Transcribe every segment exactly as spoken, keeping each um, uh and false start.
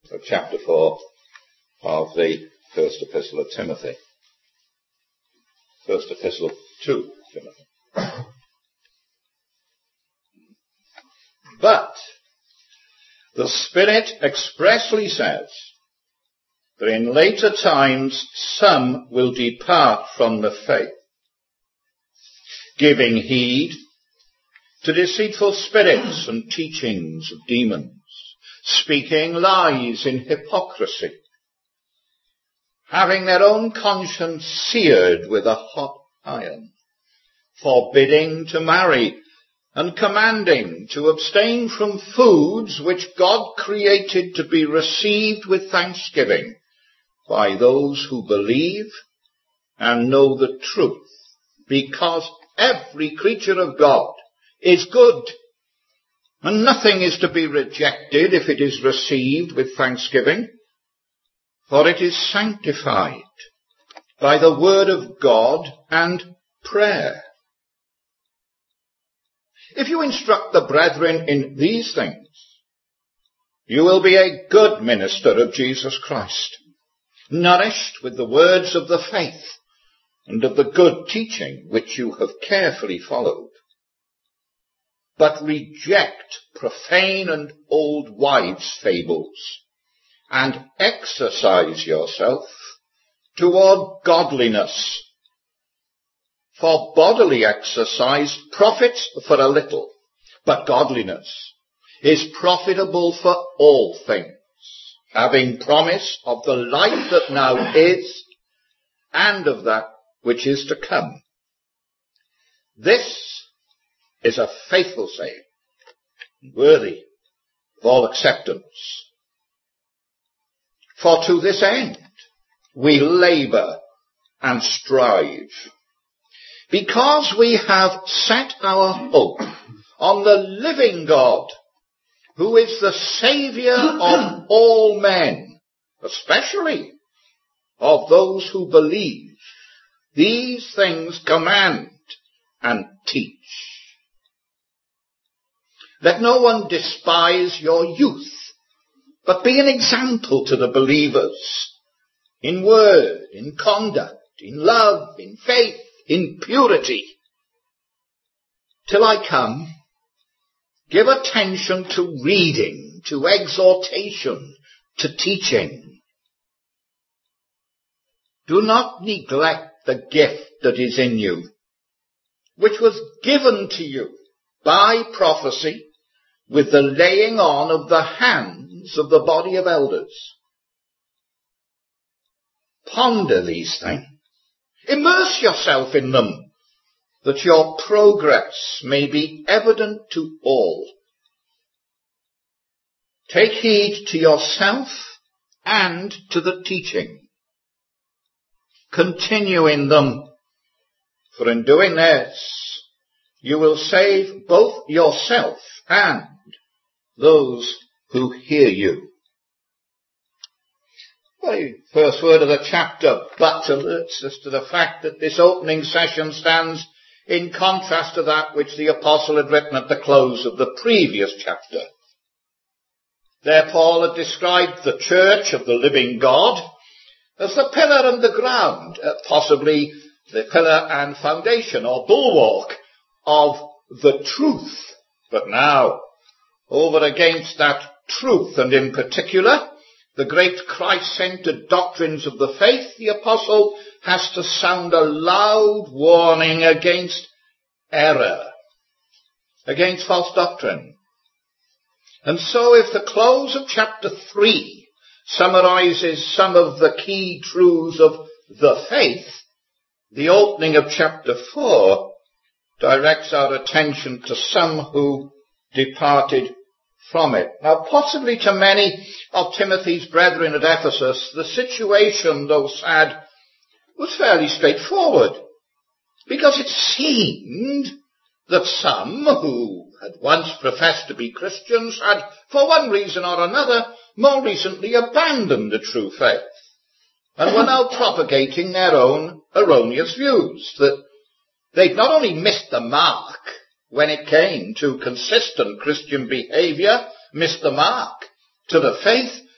of chapter four of the first epistle of Timothy. First epistle to Timothy. But the Spirit expressly says that in later times some will depart from the faith, giving heed to deceitful spirits and teachings of demons, speaking lies in hypocrisy, having their own conscience seared with a hot iron, forbidding to marry, and commanding to abstain from foods which God created to be received with thanksgiving by those who believe and know the truth, because every creature of God is good, and nothing is to be rejected if it is received with thanksgiving, for it is sanctified by the word of God and prayer. If you instruct the brethren in these things, you will be a good minister of Jesus Christ, nourished with the words of the faith and of the good teaching which you have carefully followed. But reject profane and old wives' fables, and exercise yourself toward godliness. For bodily exercise profits for a little, but godliness is profitable for all things, having promise of the life that now is, and of that which is to come. This is a faithful saying, worthy of all acceptance. For to this end we labour and strive, because we have set our hope on the living God, who is the Saviour of all men, especially of those who believe. These things command and teach. Let no one despise your youth, but be an example to the believers in word, in conduct, in love, in faith, in purity. Till I come, give attention to reading, to exhortation, to teaching. Do not neglect the gift that is in you, which was given to you by prophecy, with the laying on of the hands of the body of elders. Ponder these things. Immerse yourself in them, that your progress may be evident to all. Take heed to yourself and to the teaching. Continue in them, for in doing this, you will save both yourself and those who hear you. The first word of the chapter but alerts us to the fact that this opening session stands in contrast to that which the apostle had written at the close of the previous chapter. There Paul had described the church of the living God as the pillar and the ground, uh, possibly the pillar and foundation or bulwark of the truth. But now, over against that truth, and in particular, the great Christ-centered doctrines of the faith, the apostle has to sound a loud warning against error, against false doctrine. And so if the close of chapter three summarizes some of the key truths of the faith, the opening of chapter four directs our attention to some who departed from it. Now, possibly to many of Timothy's brethren at Ephesus, the situation, though sad, was fairly straightforward, because it seemed that some who had once professed to be Christians had, for one reason or another, more recently abandoned the true faith, and were now propagating their own erroneous views, that they'd not only missed the mark when it came to consistent Christian behavior, missed the mark to the faith,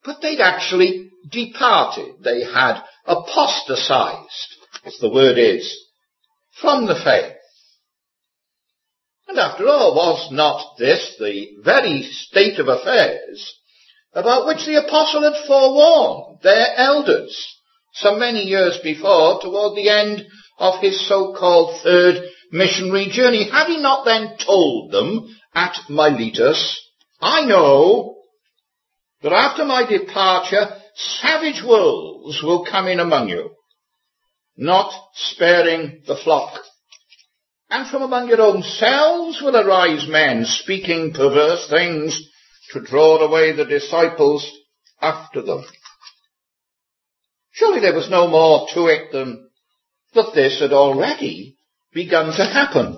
but they'd actually departed. They had apostatized, as the word is, from the faith. And after all, was not this the very state of affairs about which the apostle had forewarned their elders so many years before, toward the end of his so-called third missionary journey? Had he not then told them at Miletus, I know that after my departure, savage wolves will come in among you, not sparing the flock. And from among your own selves will arise men speaking perverse things to draw away the disciples after them. Surely there was no more to it than that this had already begun to happen.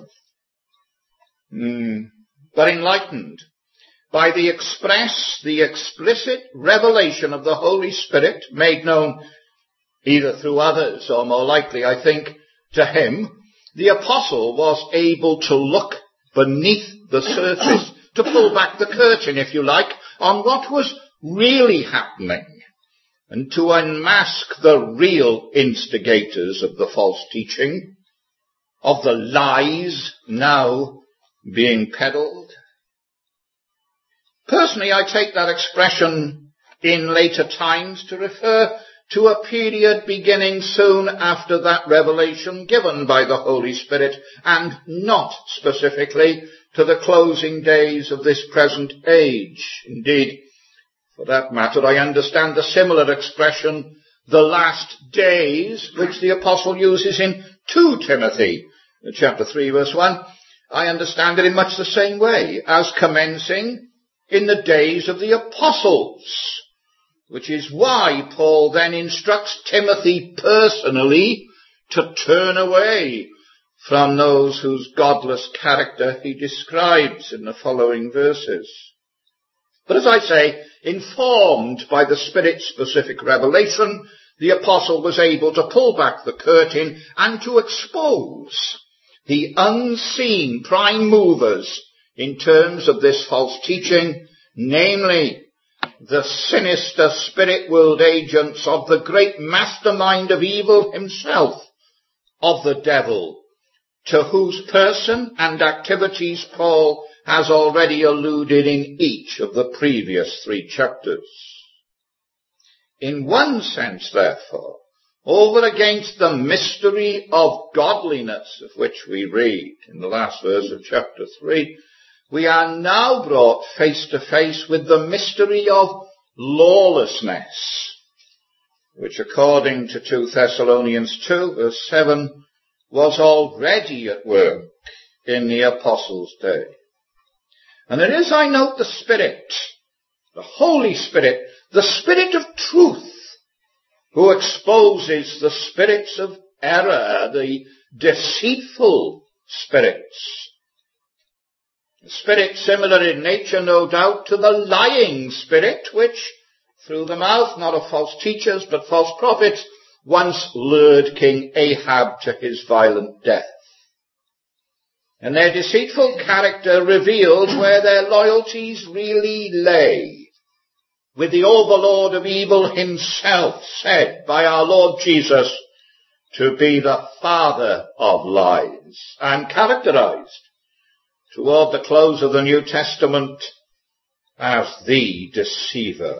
Mm. But enlightened by the express, the explicit revelation of the Holy Spirit made known either through others or more likely, I think, to him, the apostle was able to look beneath the surface, to pull back the curtain, if you like, on what was really happening, and to unmask the real instigators of the false teaching, of the lies now being peddled. Personally, I take that expression in later times to refer to a period beginning soon after that revelation given by the Holy Spirit, and not specifically to the closing days of this present age. Indeed, for that matter, I understand the similar expression, the last days, which the apostle uses in Second Timothy, chapter three, verse one. I understand it in much the same way, as commencing in the days of the apostles, which is why Paul then instructs Timothy personally to turn away from those whose godless character he describes in the following verses. But as I say, informed by the Spirit-specific revelation, the apostle was able to pull back the curtain and to expose the unseen prime movers in terms of this false teaching, namely the sinister spirit-world agents of the great mastermind of evil himself, of the devil, to whose person and activities Paul has already alluded in each of the previous three chapters. In one sense, therefore, over against the mystery of godliness of which we read in the last verse of chapter three, we are now brought face to face with the mystery of lawlessness, which according to Second Thessalonians two, verse seven, was already at work in the apostles' day. And it is, I note, the Spirit, the Holy Spirit, the Spirit of truth, who exposes the spirits of error, the deceitful spirits. A spirit similar in nature, no doubt, to the lying spirit, which, through the mouth not of false teachers but false prophets, once lured King Ahab to his violent death. And their deceitful character reveals where their loyalties really lay, with the overlord of evil himself said by our Lord Jesus to be the father of lies, and characterized toward the close of the New Testament as the deceiver.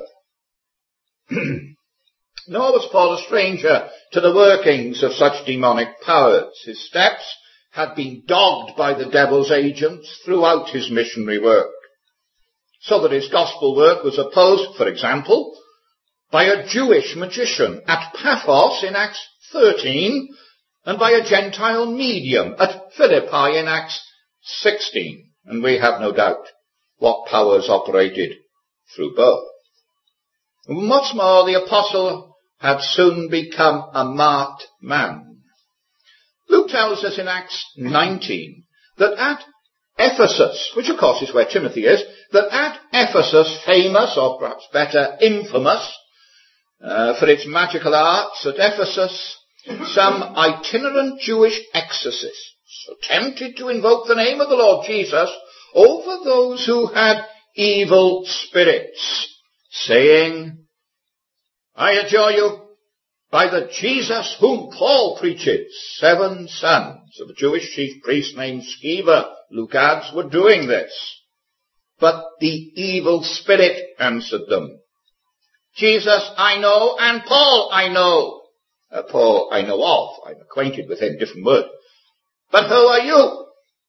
Nor was Paul a stranger to the workings of such demonic powers. His steps had been dogged by the devil's agents throughout his missionary work, so that his gospel work was opposed, for example, by a Jewish magician at Paphos in Acts thirteen, and by a Gentile medium at Philippi in Acts sixteen, and we have no doubt what powers operated through both. And what's more, the apostle had soon become a marked man. Luke tells us in Acts nineteen that at Ephesus, which of course is where Timothy is, that at Ephesus, famous, or perhaps better, infamous, uh, for its magical arts, at Ephesus, some itinerant Jewish exorcists attempted to invoke the name of the Lord Jesus over those who had evil spirits, saying I adjure you, by the Jesus whom Paul preaches, seven sons of a Jewish chief priest named Sceva, Luke adds, were doing this. But the evil spirit answered them. Jesus I know, and Paul I know. Uh, Paul I know of. I'm acquainted with him, different word. But who are you?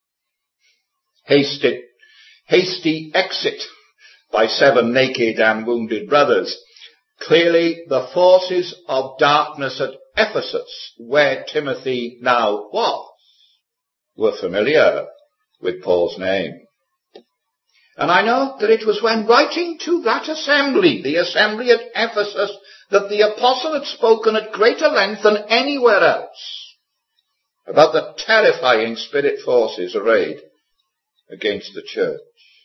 Hasty, hasty exit by seven naked and wounded brothers. Clearly the forces of darkness at Ephesus, where Timothy now was, were familiar with Paul's name. And I know that it was when writing to that assembly, the assembly at Ephesus, that the apostle had spoken at greater length than anywhere else about the terrifying spirit forces arrayed against the church.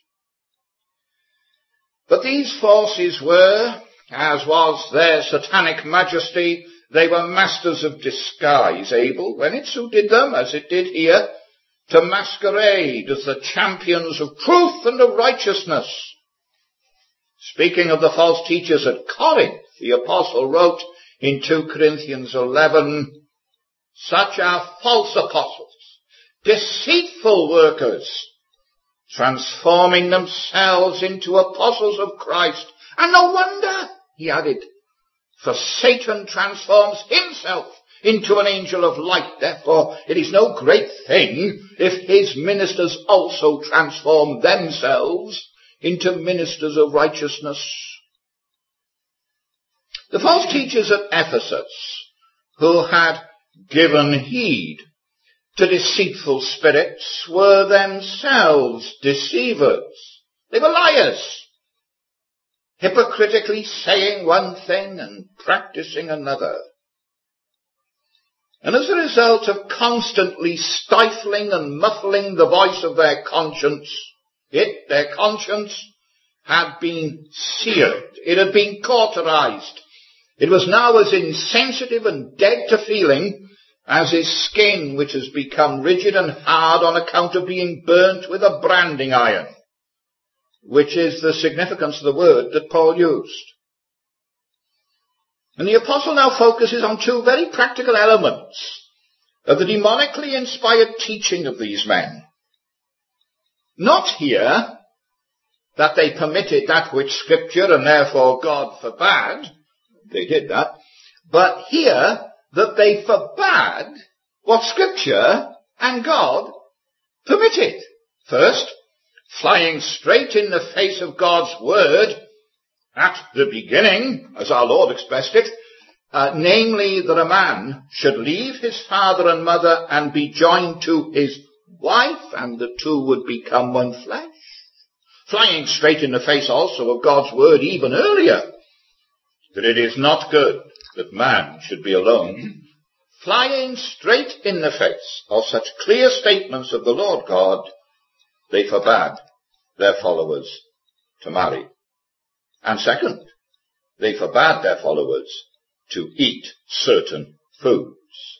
But these forces were, as was their satanic majesty, they were masters of disguise, able, when it suited them, as it did here, to masquerade as the champions of truth and of righteousness. Speaking of the false teachers at Corinth, the apostle wrote in two Corinthians eleven, such are false apostles, deceitful workers, transforming themselves into apostles of Christ. And no wonder, he added, for Satan transforms himself into an angel of light. Therefore, it is no great thing if his ministers also transform themselves into ministers of righteousness. The false teachers at Ephesus, who had given heed to deceitful spirits, were themselves deceivers. They were liars, hypocritically saying one thing and practicing another. And as a result of constantly stifling and muffling the voice of their conscience, it, their conscience, had been seared. It had been cauterized. It was now as insensitive and dead to feeling as his skin, which has become rigid and hard on account of being burnt with a branding iron, which is the significance of the word that Paul used. And the apostle now focuses on two very practical elements of the demonically inspired teaching of these men. Not here that they permitted that which Scripture and therefore God forbade. They did that. But here that they forbade what Scripture and God permitted. First, flying straight in the face of God's word at the beginning, as our Lord expressed it, uh, namely that a man should leave his father and mother and be joined to his wife, and the two would become one flesh. Flying straight in the face also of God's word even earlier, that it is not good that man should be alone. Flying straight in the face of such clear statements of the Lord God, they forbade their followers to marry. And second, they forbade their followers to eat certain foods.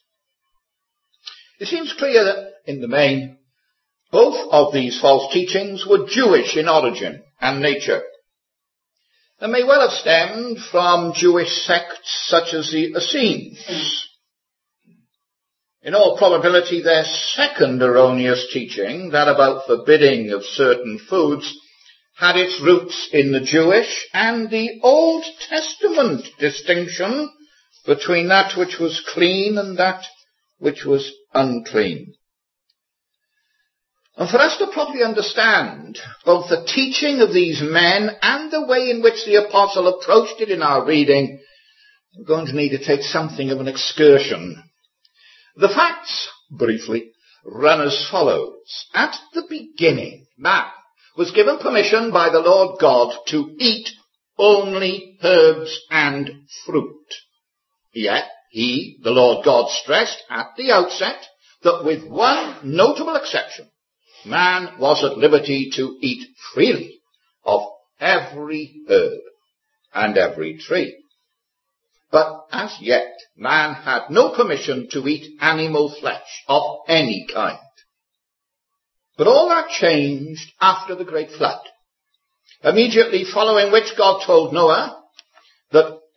It seems clear that, in the main, both of these false teachings were Jewish in origin and nature, and may well have stemmed from Jewish sects such as the Essenes. In all probability, their second erroneous teaching, that about forbidding of certain foods, had its roots in the Jewish and the Old Testament distinction between that which was clean and that which was unclean. And for us to properly understand both the teaching of these men and the way in which the apostle approached it in our reading, we're going to need to take something of an excursion. The facts, briefly, run as follows. At the beginning, man was given permission by the Lord God to eat only herbs and fruit. Yet he, the Lord God, stressed at the outset that with one notable exception, man was at liberty to eat freely of every herb and every tree. But as yet, man had no permission to eat animal flesh of any kind. But all that changed after the great flood, immediately following which God told Noah that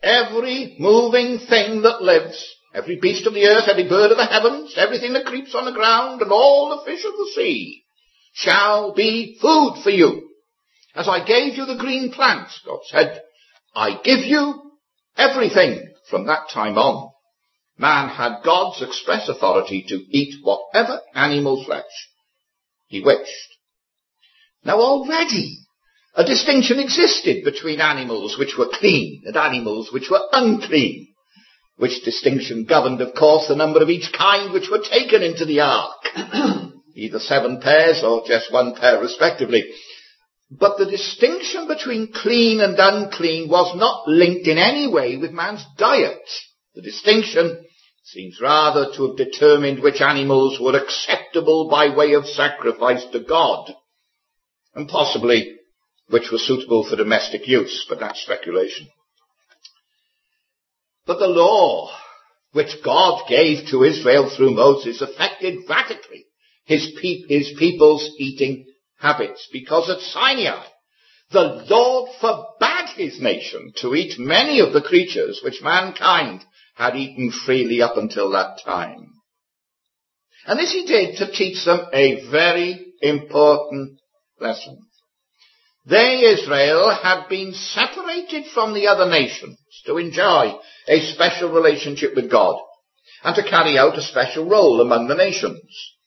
every moving thing that lives, every beast of the earth, every bird of the heavens, everything that creeps on the ground, and all the fish of the sea shall be food for you. As I gave you the green plants, God said, I give you everything. From that time on, man had God's express authority to eat whatever animal flesh he wished. Now already a distinction existed between animals which were clean and animals which were unclean, which distinction governed, of course, the number of each kind which were taken into the ark, either seven pairs or just one pair respectively. But the distinction between clean and unclean was not linked in any way with man's diet. The distinction seems rather to have determined which animals were acceptable by way of sacrifice to God, and possibly which were suitable for domestic use, but that's speculation. But the law which God gave to Israel through Moses affected radically his, pe- his people's eating habits, because at Sinai the Lord forbade his nation to eat many of the creatures which mankind had eaten freely up until that time. And this he did to teach them a very important lesson. They, Israel, had been separated from the other nations to enjoy a special relationship with God and to carry out a special role among the nations.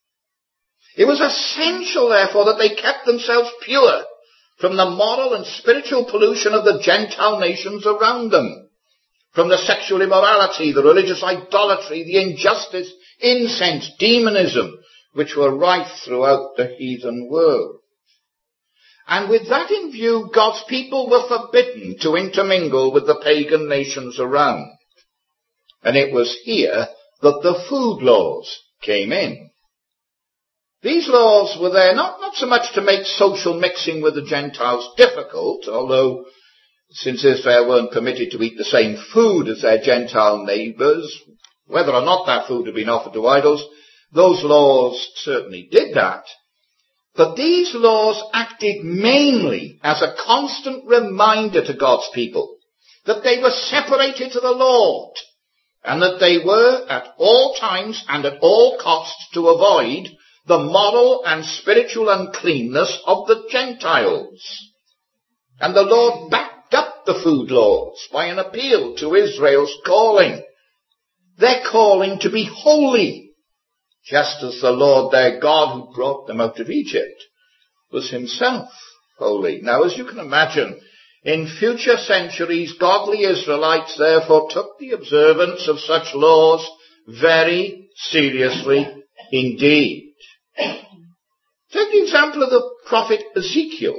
It was essential, therefore, that they kept themselves pure from the moral and spiritual pollution of the Gentile nations around them, from the sexual immorality, the religious idolatry, the injustice, incense, demonism, which were rife throughout the heathen world. And with that in view, God's people were forbidden to intermingle with the pagan nations around. And it was here that the food laws came in. These laws were there not, not so much to make social mixing with the Gentiles difficult, although since Israel weren't permitted to eat the same food as their Gentile neighbours, whether or not that food had been offered to idols, those laws certainly did that. But these laws acted mainly as a constant reminder to God's people that they were separated to the Lord, and that they were at all times and at all costs to avoid the moral and spiritual uncleanness of the Gentiles. And the Lord backed up the food laws by an appeal to Israel's calling. Their calling to be holy, just as the Lord their God who brought them out of Egypt was himself holy. Now, as you can imagine, in future centuries, godly Israelites therefore took the observance of such laws very seriously indeed. Take the example of the prophet Ezekiel.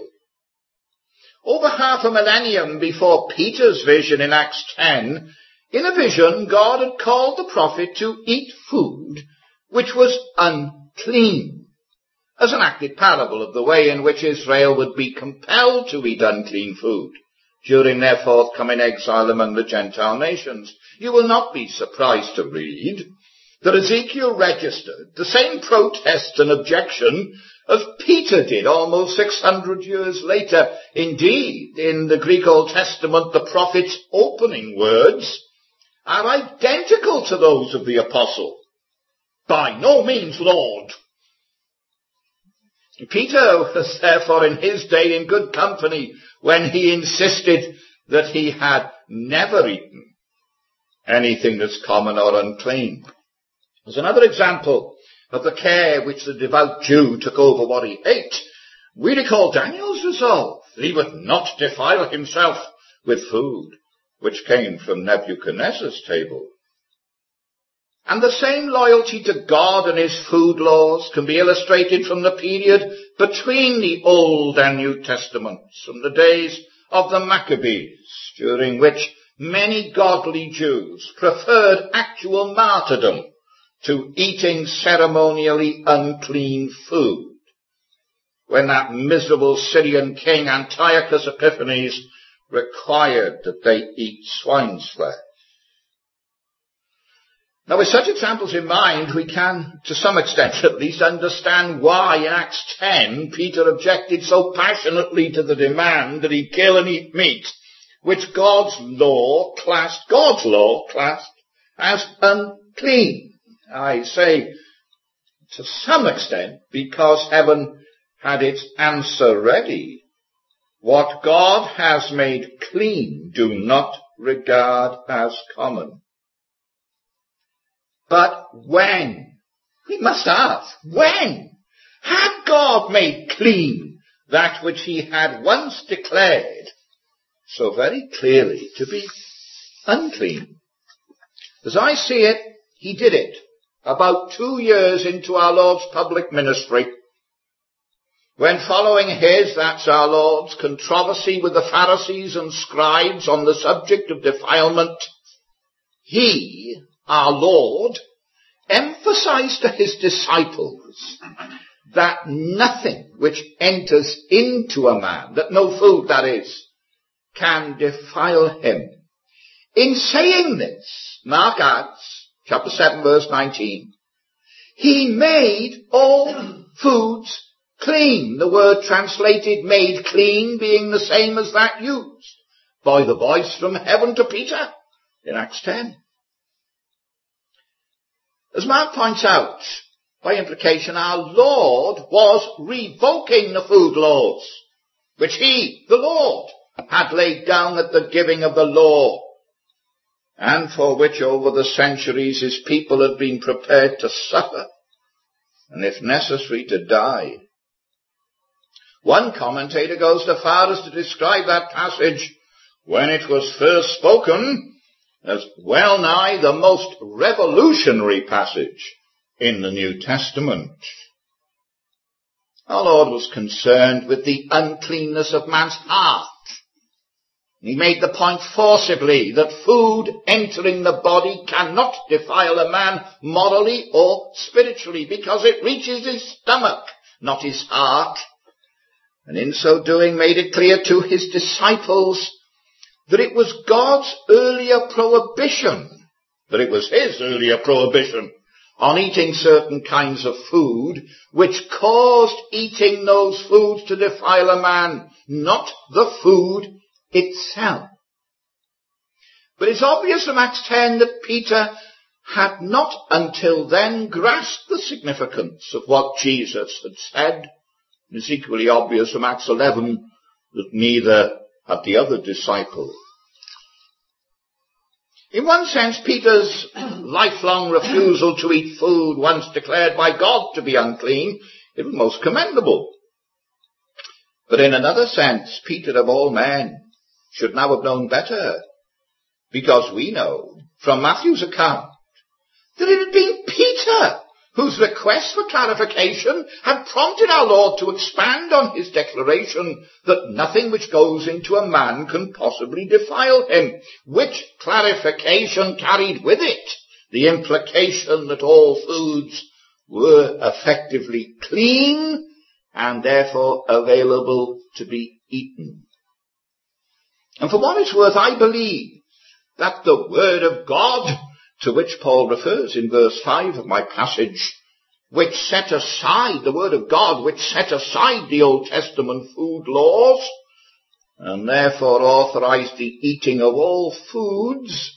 Over half a millennium before Peter's vision in Acts ten, in a vision, God had called the prophet to eat food which was unclean, as an acted parable of the way in which Israel would be compelled to eat unclean food during their forthcoming exile among the Gentile nations. You will not be surprised to read that Ezekiel registered the same protest and objection as Peter did almost six hundred years later. Indeed, in the Greek Old Testament, the prophet's opening words are identical to those of the apostle. By no means, Lord. Peter was therefore in his day in good company when he insisted that he had never eaten anything that's common or unclean. There's another example of the care which the devout Jew took over what he ate. We recall Daniel's resolve that he would not defile himself with food which came from Nebuchadnezzar's table. And the same loyalty to God and his food laws can be illustrated from the period between the Old and New Testaments, from the days of the Maccabees, during which many godly Jews preferred actual martyrdom to eating ceremonially unclean food, when that miserable Syrian king Antiochus Epiphanes required that they eat swine's flesh. Now, with such examples in mind, we can, to some extent at least, understand why in Acts ten Peter objected so passionately to the demand that he kill and eat meat which God's law classed, God's law classed as unclean. I say to some extent because heaven had its answer ready. What God has made clean, do not regard as common. But when? We must ask, when had God made clean that which he had once declared so very clearly to be unclean? As I see it, he did it about two years into our Lord's public ministry, when following his, that's our Lord's, controversy with the Pharisees and scribes on the subject of defilement, he, our Lord, emphasized to his disciples that nothing which enters into a man, that no food that is, can defile him. In saying this, Mark adds, chapter seven verse nineteen, he made all foods clean. The word translated made clean being the same as that used by the voice from heaven to Peter in Acts ten. As Mark points out, by implication, our Lord was revoking the food laws, which he, the Lord, had laid down at the giving of the law, and for which over the centuries his people had been prepared to suffer, and if necessary to die. One commentator goes so far as to describe that passage, when it was first spoken, as well nigh the most revolutionary passage in the New Testament. Our Lord was concerned with the uncleanness of man's heart. He made the point forcibly that food entering the body cannot defile a man morally or spiritually, because it reaches his stomach, not his heart. And in so doing made it clear to his disciples that it was God's earlier prohibition, that it was his earlier prohibition on eating certain kinds of food, which caused eating those foods to defile a man, not the food itself. But it's obvious from Acts ten that Peter had not until then grasped the significance of what Jesus had said. It's equally obvious from Acts eleven that neither had the other disciple. In one sense, Peter's lifelong refusal to eat food once declared by God to be unclean, it was most commendable. But in another sense, Peter of all men should now have known better, because we know from Matthew's account that it had been Peter whose request for clarification had prompted our Lord to expand on his declaration that nothing which goes into a man can possibly defile him, which clarification carried with it the implication that all foods were effectively clean and therefore available to be eaten. And for what it's worth, I believe that the Word of God, to which Paul refers in verse five of my passage, which set aside, the Word of God, which set aside the Old Testament food laws, and therefore authorized the eating of all foods,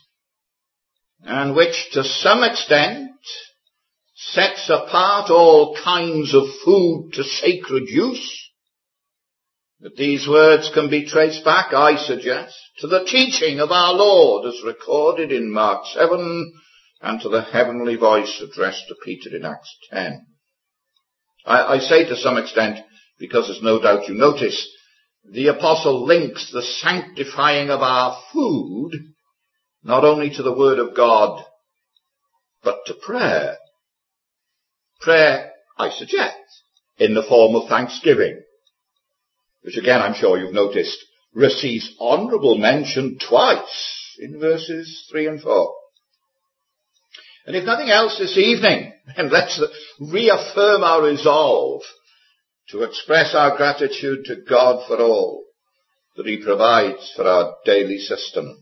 and which to some extent sets apart all kinds of food to sacred use, that these words can be traced back, I suggest, to the teaching of our Lord as recorded in Mark seven and to the heavenly voice addressed to Peter in Acts ten. I, I say to some extent because, as no doubt you notice, the apostle links the sanctifying of our food not only to the Word of God, but to prayer. Prayer, I suggest, in the form of thanksgiving, which again I'm sure you've noticed receives honourable mention twice in verses three and four. And if nothing else this evening, then let's reaffirm our resolve to express our gratitude to God for all that he provides for our daily sustenance.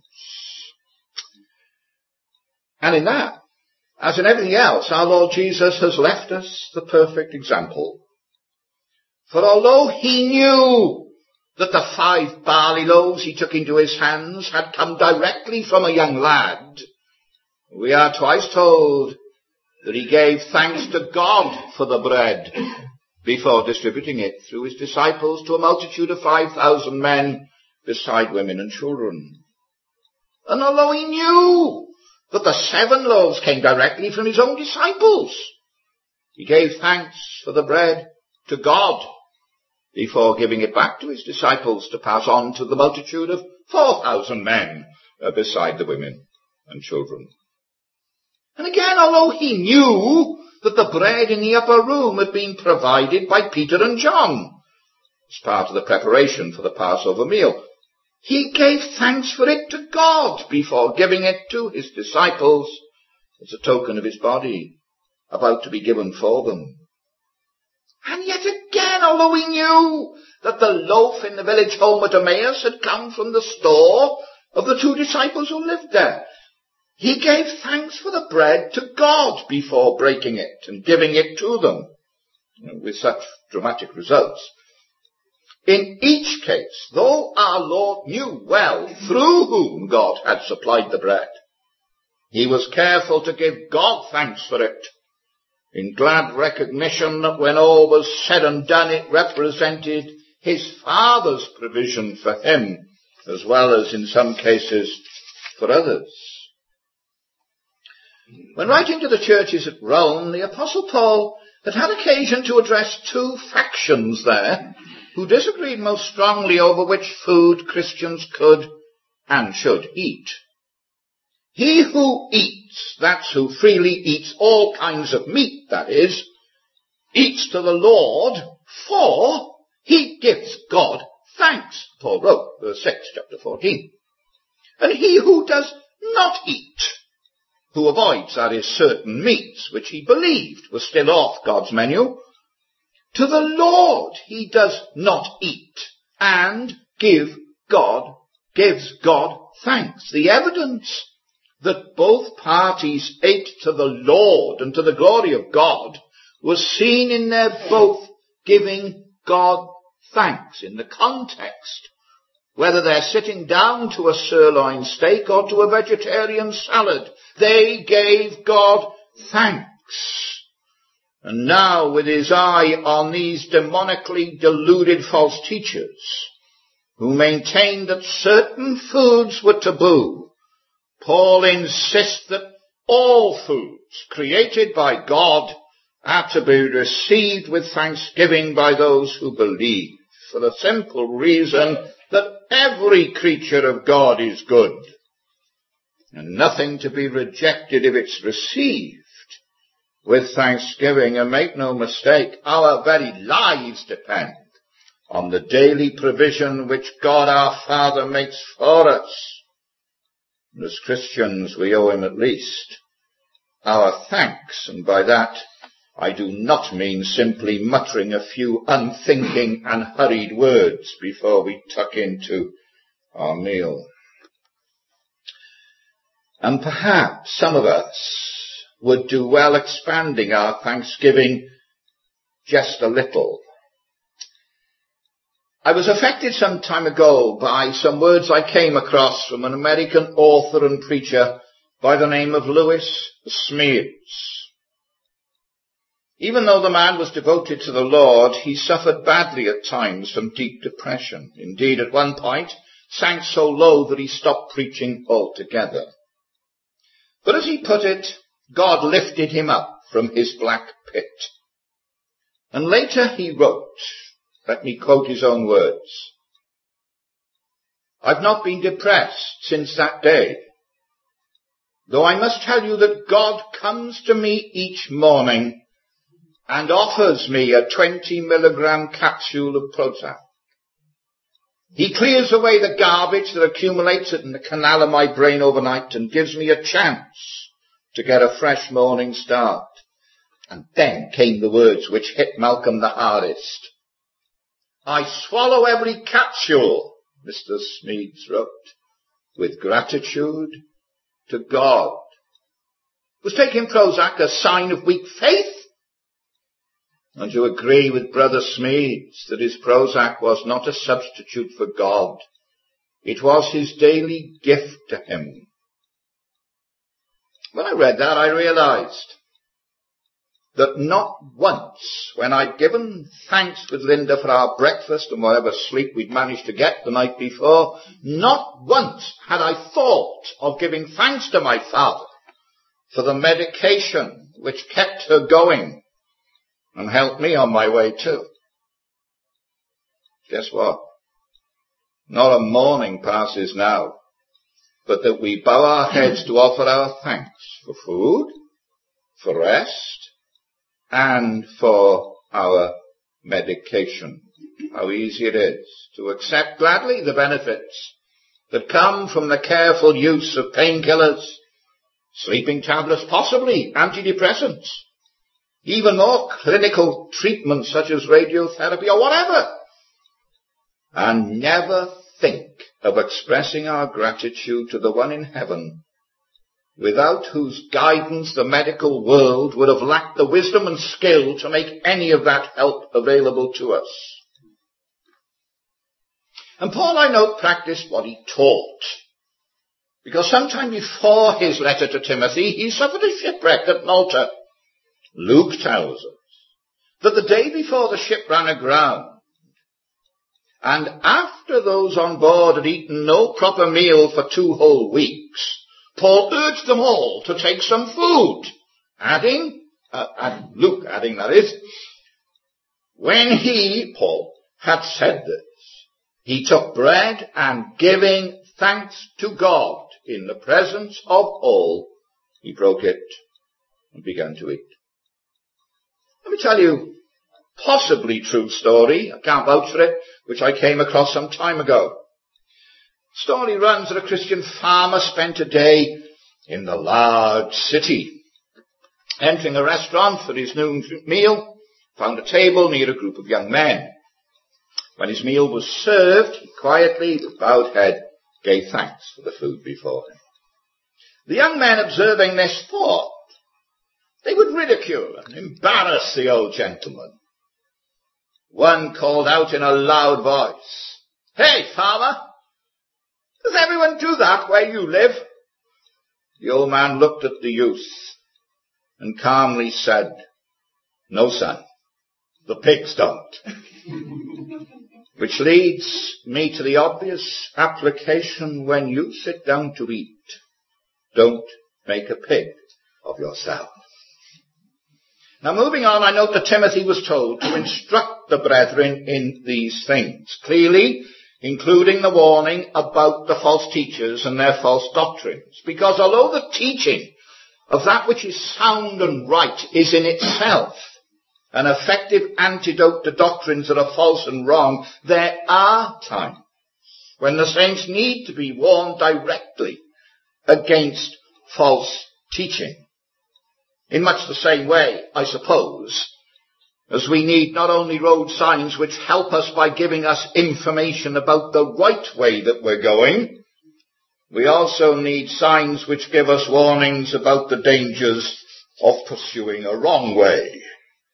And in that, as in everything else, our Lord Jesus has left us the perfect example. For although he knew that the five barley loaves he took into his hands had come directly from a young lad, we are twice told that he gave thanks to God for the bread before distributing it through his disciples to a multitude of five thousand men, beside women and children. And although he knew that the seven loaves came directly from his own disciples, he gave thanks for the bread to God before giving it back to his disciples to pass on to the multitude of four thousand men, uh, beside the women and children. And again, although he knew that the bread in the upper room had been provided by Peter and John as part of the preparation for the Passover meal, he gave thanks for it to God before giving it to his disciples as a token of his body, about to be given for them. And yet again, although he knew that the loaf in the village home at Emmaus had come from the store of the two disciples who lived there, he gave thanks for the bread to God before breaking it and giving it to them, with such dramatic results. In each case, though our Lord knew well through whom God had supplied the bread, he was careful to give God thanks for it, in glad recognition that when all was said and done, it represented his Father's provision for him, as well as in some cases for others. When writing to the churches at Rome, the Apostle Paul had had occasion to address two factions there who disagreed most strongly over which food Christians could and should eat. He who eats, that's who freely eats all kinds of meat, that is, eats to the Lord, for he gives God thanks, Paul wrote, verse six, chapter fourteen. And he who does not eat, who avoids, that is, certain meats which he believed were still off God's menu, to the Lord he does not eat, and give God, gives God thanks. The evidence that both parties ate to the Lord and to the glory of God was seen in their both giving God thanks in the context, whether they're sitting down to a sirloin steak or to a vegetarian salad. They gave God thanks. And now, with his eye on these demonically deluded false teachers who maintained that certain foods were taboo, Paul insists that all foods created by God are to be received with thanksgiving by those who believe, for the simple reason that every creature of God is good, and nothing to be rejected if it's received with thanksgiving. And make no mistake, our very lives depend on the daily provision which God our Father makes for us. And as Christians, we owe him at least our thanks, and by that I do not mean simply muttering a few unthinking and hurried words before we tuck into our meal. And perhaps some of us would do well expanding our thanksgiving just a little. I was affected some time ago by some words I came across from an American author and preacher by the name of Lewis Smears. Even though the man was devoted to the Lord, he suffered badly at times from deep depression. Indeed, at one point, sank so low that he stopped preaching altogether. But as he put it, God lifted him up from his black pit. And later he wrote, let me quote his own words, I've not been depressed since that day, though I must tell you that God comes to me each morning and offers me a twenty milligram capsule of Prozac. He clears away the garbage that accumulates in the canal of my brain overnight and gives me a chance to get a fresh morning start. And then came the words which hit Malcolm the hardest. I swallow every capsule, Mister Smeads wrote, with gratitude to God. Was taking Prozac a sign of weak faith? And to agree with Brother Smedes that his Prozac was not a substitute for God. It was his daily gift to him. When I read that, I realized that not once, when I'd given thanks with Linda for our breakfast and whatever sleep we'd managed to get the night before, not once had I thought of giving thanks to my father for the medication which kept her going and helped me on my way too. Guess what? Not a morning passes now, but that we bow our heads to offer our thanks for food, for rest, and for our medication. How easy it is to accept gladly the benefits that come from the careful use of painkillers, sleeping tablets, possibly antidepressants, even more clinical treatments such as radiotherapy or whatever, and never think of expressing our gratitude to the one in heaven, without whose guidance the medical world would have lacked the wisdom and skill to make any of that help available to us. And Paul, I note, practiced what he taught, because sometime before his letter to Timothy, he suffered a shipwreck at Malta. Luke tells us that the day before the ship ran aground, and after those on board had eaten no proper meal for two whole weeks, Paul urged them all to take some food, adding, uh, and Luke adding that is, when he, Paul, had said this, he took bread and giving thanks to God in the presence of all, he broke it and began to eat. Let me tell you, possibly true story, I can't vouch for it, which I came across some time ago. Story runs that a Christian farmer spent a day in the large city. Entering a restaurant for his noon meal, found a table near a group of young men. When his meal was served, he quietly, with bowed head, gave thanks for the food before him. The young men, observing this, thought they would ridicule and embarrass the old gentleman. One called out in a loud voice, "Hey, farmer! Does everyone do that where you live?" The old man looked at the youth and calmly said, "No, son, the pigs don't." Which leads me to the obvious application: when you sit down to eat, don't make a pig of yourself. Now, moving on, I note that Timothy was told to instruct the brethren in these things, clearly including the warning about the false teachers and their false doctrines. Because although the teaching of that which is sound and right is in itself an effective antidote to doctrines that are false and wrong, there are times when the saints need to be warned directly against false teaching. In much the same way, I suppose, as we need not only road signs which help us by giving us information about the right way that we're going, we also need signs which give us warnings about the dangers of pursuing a wrong way.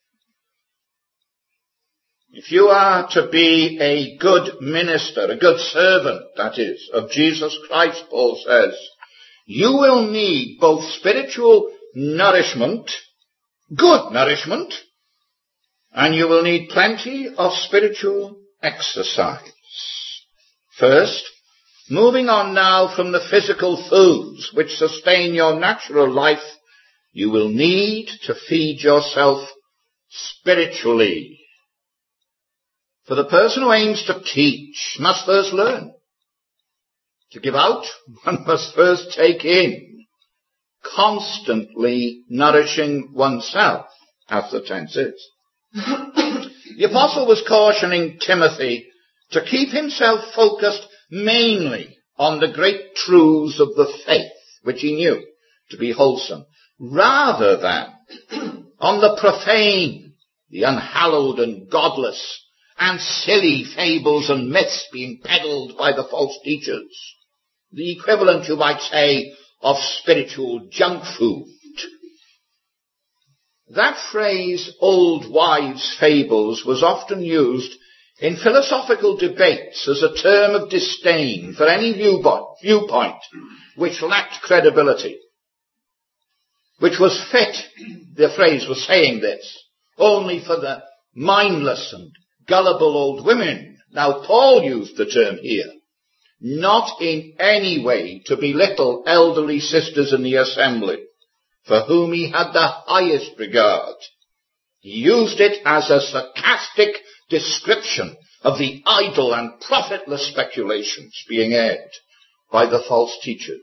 If you are to be a good minister, a good servant, that is, of Jesus Christ, Paul says, you will need both spiritual nourishment, good nourishment, and you will need plenty of spiritual exercise. First, moving on now from the physical foods which sustain your natural life, you will need to feed yourself spiritually. For the person who aims to teach must first learn. To give out, one must first take in, constantly nourishing oneself, as the tense is. The apostle was cautioning Timothy to keep himself focused mainly on the great truths of the faith, which he knew to be wholesome, rather than on the profane, the unhallowed and godless, and silly fables and myths being peddled by the false teachers. The equivalent, you might say, of spiritual junk food. That phrase, old wives' fables, was often used in philosophical debates as a term of disdain for any viewpoint which lacked credibility, which was fit, the phrase was saying this, only for the mindless and gullible old women. Now, Paul used the term here, not in any way to belittle elderly sisters in the assembly, for whom he had the highest regard. He used it as a sarcastic description of the idle and profitless speculations being aired by the false teachers.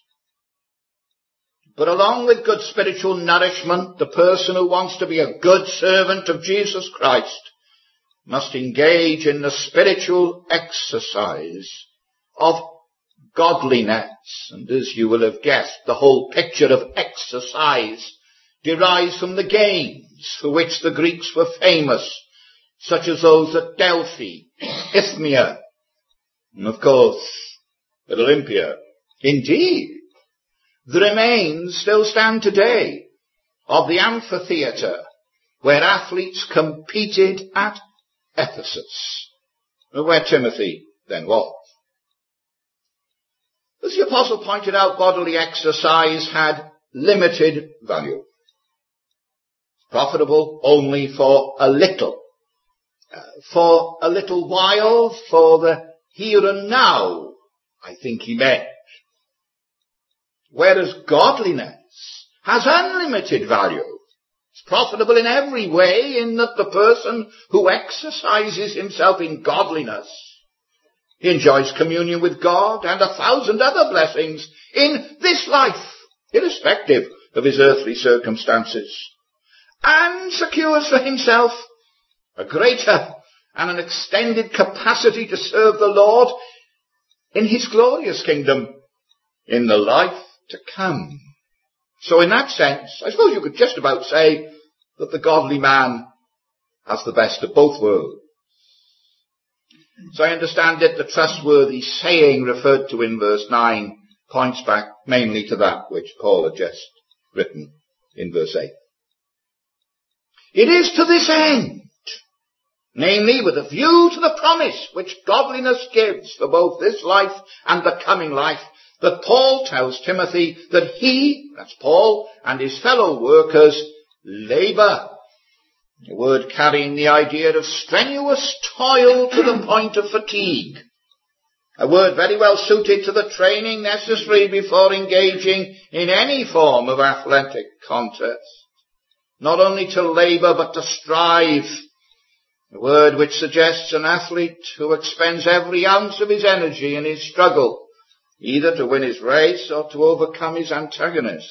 But along with good spiritual nourishment, the person who wants to be a good servant of Jesus Christ must engage in the spiritual exercise of godliness. And as you will have guessed, the whole picture of exercise derives from the games for which the Greeks were famous, such as those at Delphi, Isthmia, and of course at Olympia. Indeed, the remains still stand today of the amphitheatre where athletes competed at Ephesus, where Timothy then was. As the apostle pointed out, bodily exercise had limited value, profitable only for a little, uh, for a little while, for the here and now, I think he meant. Whereas godliness has unlimited value. It's profitable in every way, in that the person who exercises himself in godliness, he enjoys communion with God and a thousand other blessings in this life, irrespective of his earthly circumstances, and secures for himself a greater and an extended capacity to serve the Lord in his glorious kingdom in the life to come. So in that sense, I suppose you could just about say that the godly man has the best of both worlds. So I understand that the trustworthy saying referred to in verse nine points back mainly to that which Paul had just written in verse eight. It is to this end, namely with a view to the promise which godliness gives for both this life and the coming life, that Paul tells Timothy that he, that's Paul, and his fellow workers labour. A word carrying the idea of strenuous toil to the point of fatigue. A word very well suited to the training necessary before engaging in any form of athletic contest. Not only to labour, but to strive. A word which suggests an athlete who expends every ounce of his energy in his struggle, either to win his race or to overcome his antagonist.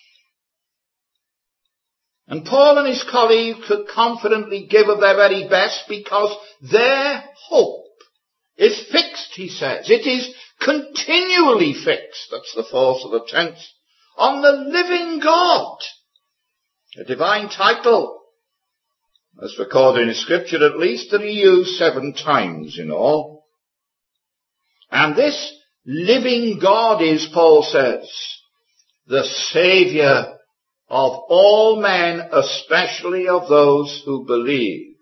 And Paul and his colleague could confidently give of their very best because their hope is fixed, he says. It is continually fixed, that's the force of the tense, on the living God. A divine title, as recorded in Scripture at least, that he used seven times in all. And this living God is, Paul says, the Saviour of all men, especially of those who believe.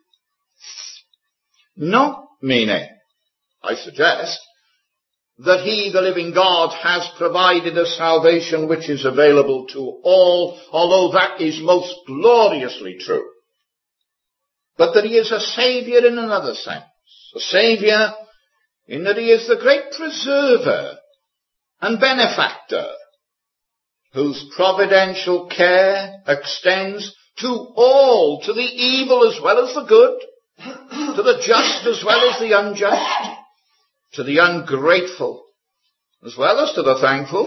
Not meaning, I suggest, that he, the living God, has provided a salvation which is available to all, although that is most gloriously true. But that he is a Saviour in another sense. A Saviour in that he is the great preserver and benefactor, whose providential care extends to all, to the evil as well as the good, to the just as well as the unjust, to the ungrateful as well as to the thankful.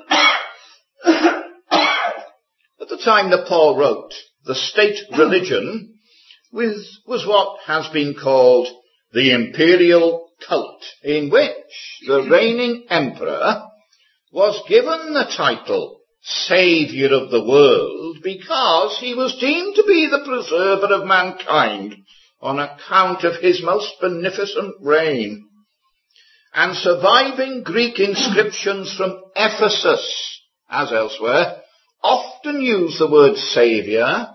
At the time that Paul wrote, the state religion was, was what has been called the imperial cult, in which the reigning emperor was given the title Saviour of the world because he was deemed to be the preserver of mankind on account of his most beneficent reign. And surviving Greek inscriptions from Ephesus, as elsewhere, often use the word Saviour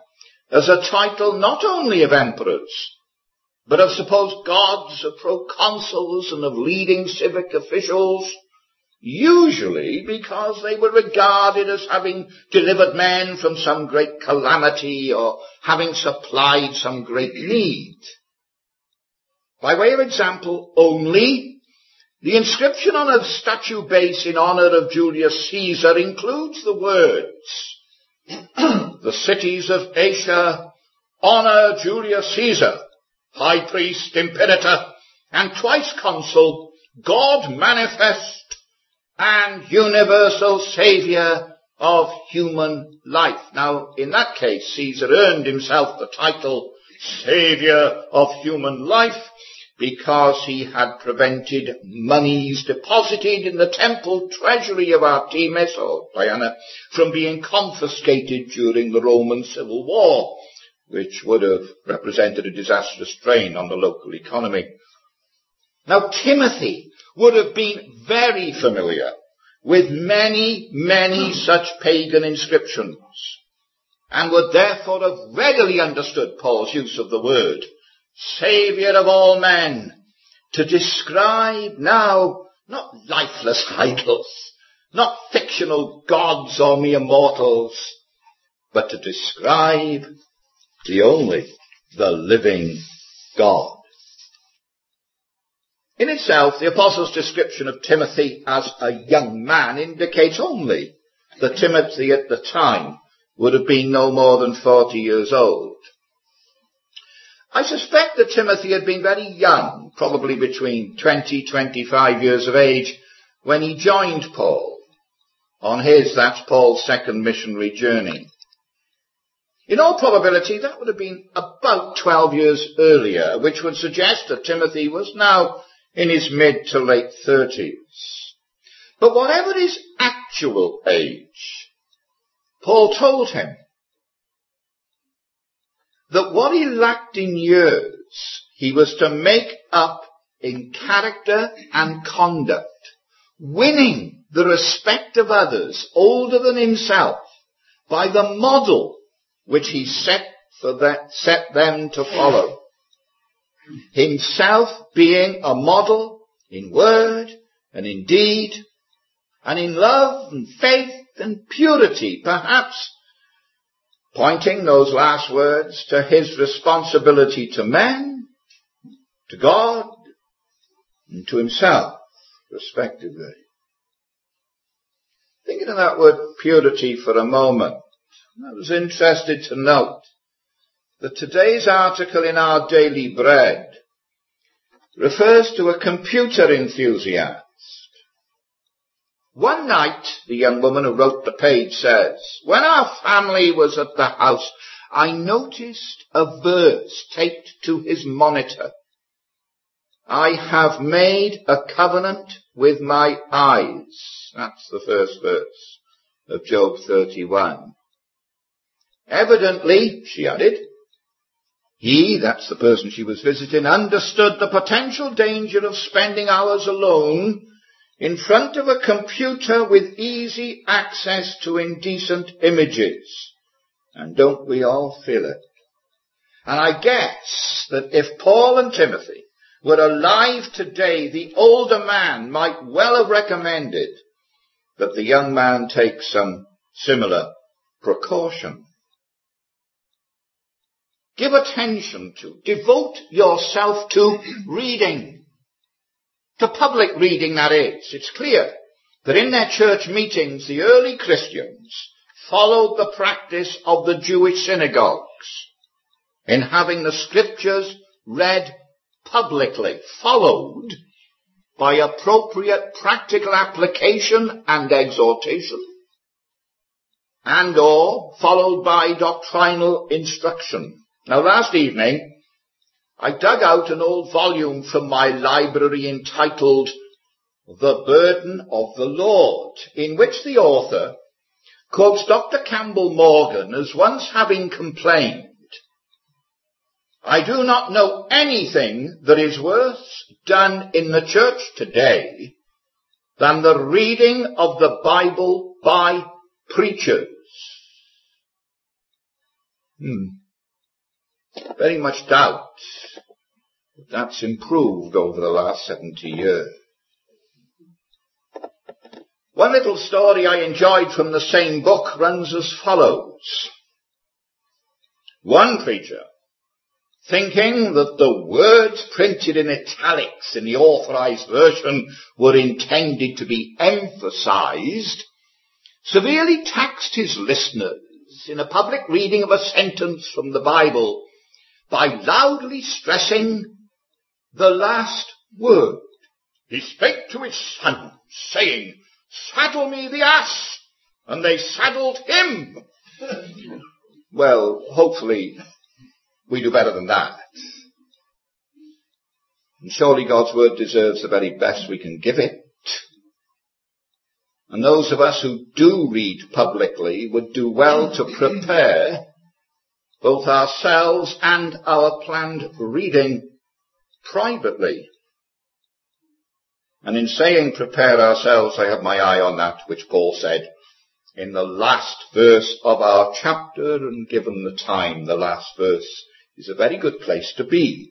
as a title not only of emperors, but of supposed gods, of proconsuls, and of leading civic officials, usually because they were regarded as having delivered men from some great calamity or having supplied some great need. By way of example only, the inscription on a statue base in honor of Julius Caesar includes the words, "The cities of Asia honor Julius Caesar, high priest, imperator, and twice consul, God manifest, and universal saviour of human life." Now, in that case, Caesar earned himself the title Saviour of human life because he had prevented monies deposited in the temple treasury of Artemis, or Diana, from being confiscated during the Roman Civil War, which would have represented a disastrous strain on the local economy. Now, Timothy would have been very familiar with many, many such pagan inscriptions, and would therefore have readily understood Paul's use of the word Saviour of all men, to describe now not lifeless idols, not fictional gods or mere mortals, but to describe the only, the living God. In itself, the Apostle's description of Timothy as a young man indicates only that Timothy at the time would have been no more than forty years old. I suspect that Timothy had been very young, probably between twenty, twenty-five years of age, when he joined Paul on his, that's Paul's second missionary journey. In all probability, that would have been about twelve years earlier, which would suggest that Timothy was now in his mid to late thirties. But whatever his actual age, Paul told him that what he lacked in years, he was to make up in character and conduct, winning the respect of others older than himself by the model which he set for that, set them to follow. Himself being a model in word and in deed, and in love and faith and purity, perhaps pointing those last words to his responsibility to men, to God, and to himself, respectively. Thinking of that word purity for a moment, I was interested to note that today's article in our Daily Bread refers to a computer enthusiast. One night, the young woman who wrote the page says, when our family was at the house, I noticed a verse taped to his monitor. I have made a covenant with my eyes. That's the first verse of Job thirty-one. Evidently, she added, he, that's the person she was visiting, understood the potential danger of spending hours alone in front of a computer with easy access to indecent images. And don't we all feel it? And I guess that if Paul and Timothy were alive today, the older man might well have recommended that the young man take some similar precaution. Give attention to, devote yourself to reading. To public reading, that is. It's clear that in their church meetings, the early Christians followed the practice of the Jewish synagogues in having the scriptures read publicly, followed by appropriate practical application and exhortation, and or followed by doctrinal instruction. Now, last evening, I dug out an old volume from my library entitled The Burden of the Lord, in which the author quotes Doctor Campbell Morgan as once having complained, I do not know anything that is worse done in the church today than the reading of the Bible by preachers. Hmm. very much doubt that that's improved over the last seventy years. One little story I enjoyed from the same book runs as follows. One preacher, thinking that the words printed in italics in the authorized version were intended to be emphasized, severely taxed his listeners in a public reading of a sentence from the Bible by loudly stressing the last word. He spake to his sons, saying, "Saddle me the ass," and they saddled him. Well, hopefully we do better than that. And surely God's word deserves the very best we can give it. And those of us who do read publicly would do well to prepare both ourselves and our planned reading privately. And in saying prepare ourselves, I have my eye on that which Paul said in the last verse of our chapter, and given the time, the last verse is a very good place to be.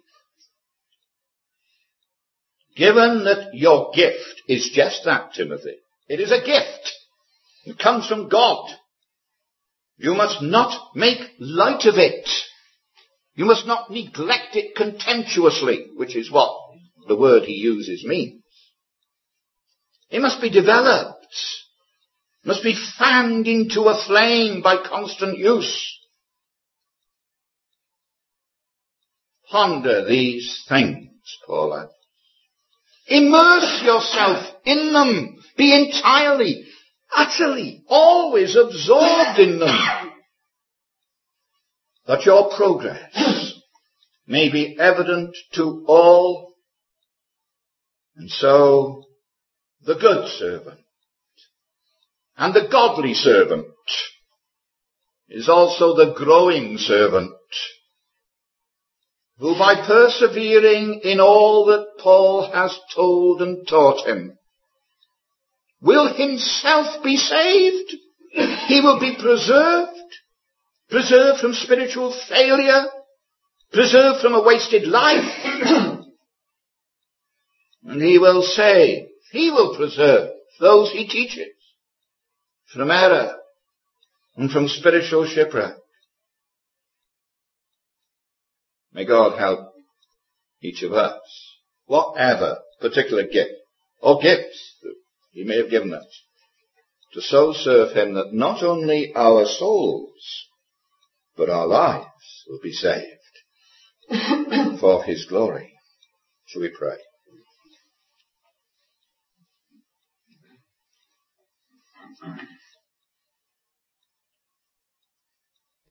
Given that your gift is just that, Timothy, it is a gift. It comes from God. You must not make light of it. You must not neglect it contemptuously, which is what the word he uses means. It must be developed, must be fanned into a flame by constant use. Ponder these things, Paul adds. Immerse yourself in them. Be entirely, utterly, always absorbed in them, that your progress may be evident to all. And so the good servant and the godly servant is also the growing servant, who by persevering in all that Paul has told and taught him will himself be saved. He will be preserved, preserved from spiritual failure, preserved from a wasted life. And he will save, he will preserve those he teaches from error and from spiritual shipwreck. May God help each of us, whatever particular gift or gifts that he may have given us, to so serve him that not only our souls, but our lives will be saved for his glory. Shall we pray? All right.